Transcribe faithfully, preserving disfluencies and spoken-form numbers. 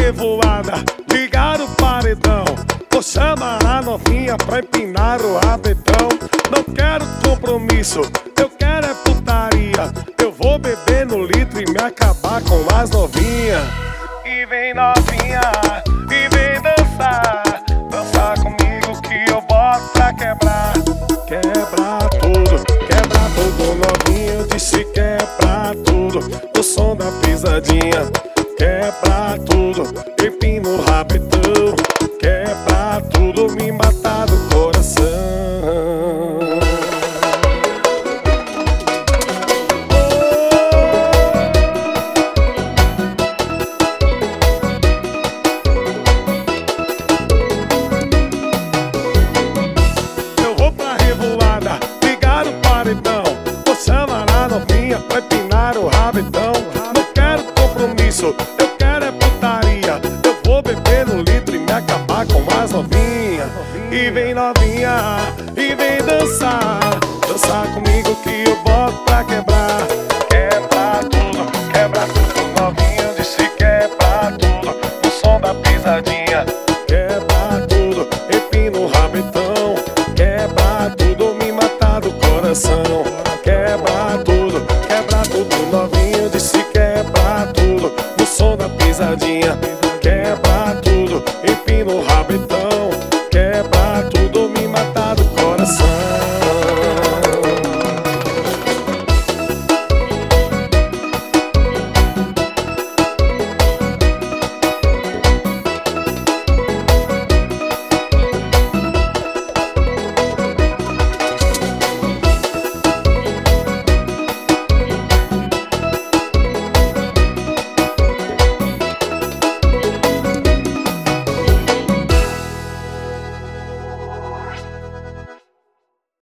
revoada, ligar o paredão. Vou chamar a novinha pra empinar o rabetão. Não quero compromisso, eu quero é putaria. Eu vou beber no litro e me acabar com as novinhas. E vem novinha, e vem dançar. Dançar comigo que eu boto pra quebrar. Quebra tudo, quebra tudo, novinha. Eu disse quebra tudo, o som da pisadinha. Quebra tudo, empina o rabetão. Quebra tudo, me matar do coração. Eu vou pra revoada, ligar o paredão. Vou chamar a novinha pra empinar o rabetão. Não quero compromisso, eu quero é putaria. Eu vou beber no litro e me acabar com as novinhas. E vem novinha, e vem dançar. Dançar comigo que eu boto pra quebrar.